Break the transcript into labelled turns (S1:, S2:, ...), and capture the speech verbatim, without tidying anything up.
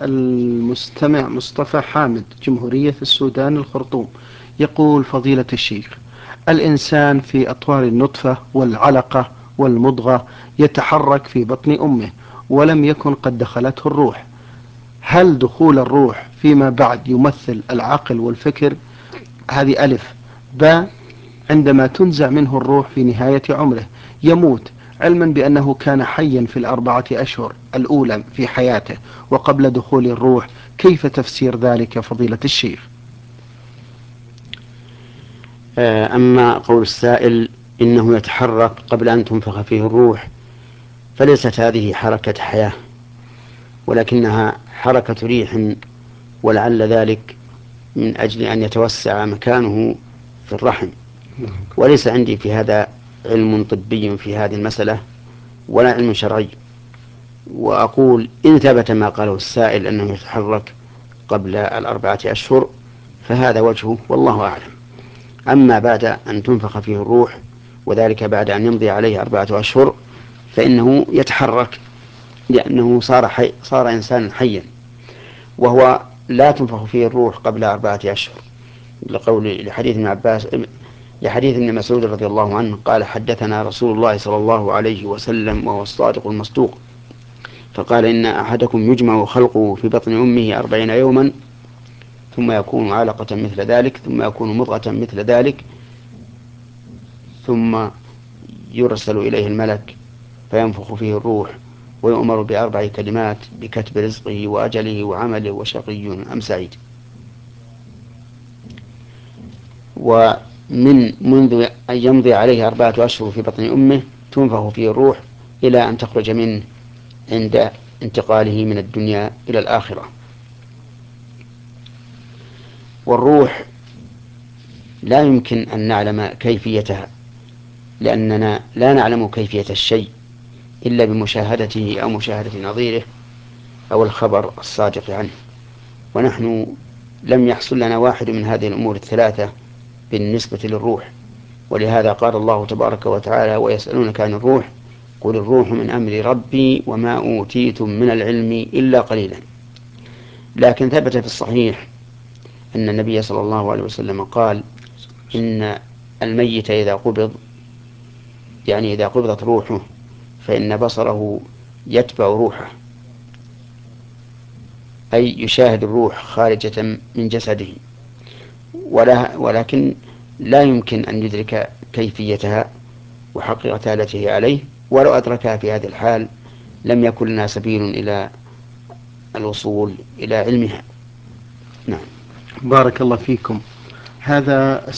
S1: المستمع مصطفى حامد، جمهورية السودان الخرطوم، يقول: فضيلة الشيخ، الإنسان في أطوار النطفة والعلقة والمضغة يتحرك في بطن أمه ولم يكن قد دخلته الروح، هل دخول الروح فيما بعد يمثل العقل والفكر؟ هذه ألف. ب عندما تنزع منه الروح في نهاية عمره يموت، علما بأنه كان حيا في الأربعة أشهر الأولى في حياته وقبل دخول الروح، كيف تفسير ذلك فضيلة الشيخ؟
S2: أما قول السائل إنه يتحرك قبل أن تنفخ فيه الروح، فليست هذه حركة حياة، ولكنها حركة ريح، ولعل ذلك من أجل أن يتوسع مكانه في الرحم. وليس عندي في هذا علم طبي في هذه المسألة ولا علم شرعي، وأقول إن ثبت ما قاله السائل أنه يتحرك قبل الأربعة أشهر فهذا وجهه والله أعلم. أما بعد أن تنفخ فيه الروح وذلك بعد أن يمضي عليه أربعة أشهر فإنه يتحرك، لأنه صار, حي صار إنسانا حيا، وهو لا تنفخ فيه الروح قبل أربعة أشهر، لقول لحديث ابن عباس لحديث ابن مسعود رضي الله عنه قال: حدثنا رسول الله صلى الله عليه وسلم وهو الصادق المصدوق، فقال: إن أحدكم يجمع خلقه في بطن أمه أربعين يوما ثم يكون علقة مثل ذلك ثم يكون مضغة مثل ذلك ثم يرسل إليه الملك فينفخ فيه الروح ويؤمر بأربع كلمات بكتب رزقه وأجله وعمله وشقي أم سعيد. ومن منذ أن يمضي عليه أربعة أشهر في بطن أمه تنفخ فيه الروح إلى أن تخرج منه عند انتقاله من الدنيا إلى الآخرة. والروح لا يمكن أن نعلم كيفيتها، لأننا لا نعلم كيفية الشيء إلا بمشاهدته أو مشاهدة نظيره أو الخبر الصادق عنه، ونحن لم يحصل لنا واحد من هذه الأمور الثلاثة بالنسبة للروح. ولهذا قال الله تبارك وتعالى: ويسألونك عن الروح قل الروح من أمر ربي وما أوتيتم من العلم إلا قليلا. لكن ثبت في الصحيح أن النبي صلى الله عليه وسلم قال: إن الميت إذا قبض، يعني إذا قبضت روحه، فإن بصره يتبع روحه، أي يشاهد الروح خارجة من جسده، ولا ولكن لا يمكن أن يدرك كيفيتها وحقيقتها التي هي عليه، ولو أدركها في هذه الحال لم يكن لنا سبيل إلى الوصول إلى علمها. نعم.
S1: بارك الله فيكم. هذا